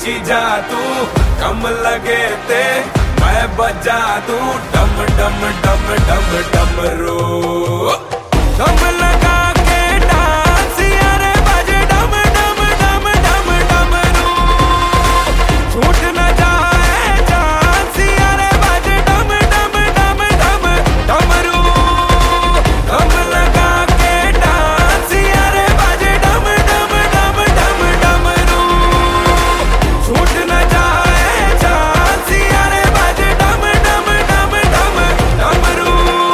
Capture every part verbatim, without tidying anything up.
नाची जा तू, कम लगे ते मैं बजा दूं डम डम डम डम डमरू। दम लगा के डांस यारे बजे डम डम डम डम डमरू। छूट न जाए चांस यारे बजे डम डम डम डम डमरू। दम लगा के डांस यारे बजे डम डम डम डम डमरू। छूट न जाए चांस यारे बजे डम डम डम डम डमरू।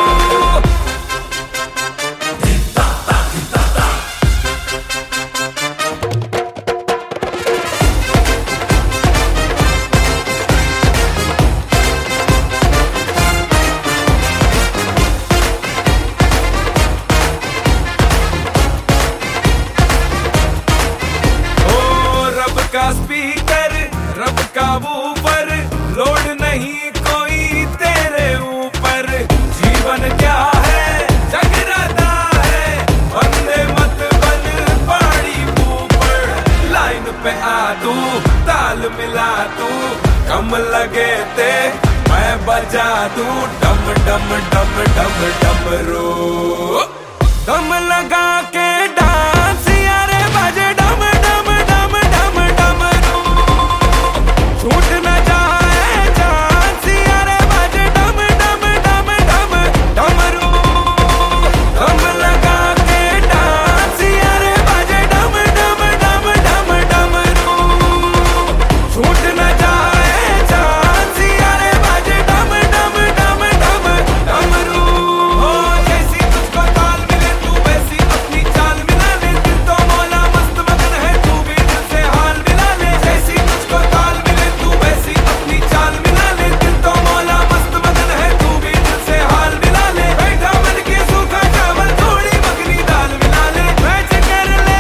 का स्पीकर रब का ऊपर, लोड नहीं कोई तेरे ऊपर। जीवन क्या है जगराता है, बंदे मत बन पहाड़ी ऊपर। लाइन पे आ तू ताल मिला तू, कम लगे ते मैं बजा दूं डम डम डम डम डमरू। दम लगा के डांस यारे बजे डम डम डम डम डमरू। छूट न जाए चांस यारे बजे डम डम डम डम डमरू। दम लगा के डांस यारे बजे डम डम डम डम डमरू। छूट न जाए चांस यारे बजे डम डम डम डम डमरू। हो जैसी तुझको ताल मिले तू वैसी अपनी चाल मिला ले, दिल तो मौला मस्त मगन है तू भी दिल से हाल मिला ले। जैसी तुझको ताल मिले तू वैसी अपनी चाल मिला ले, दिल तो मौला मस्त मगन है तू भी दिल से हाल मिला ले। बैठा मन के सूखा चावल थोड़ी मखनी दाल मिला ले, मैच कर ले।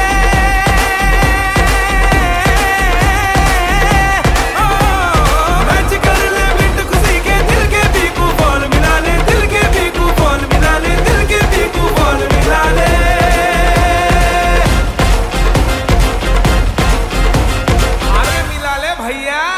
मैच कर ले बिट खुशी के, दिल के पीकू बॉल मिला ले, दिल के पीकू बॉल मिला ले, दिल के पीकू बॉल मिला ले। अरे मिला ले भैया।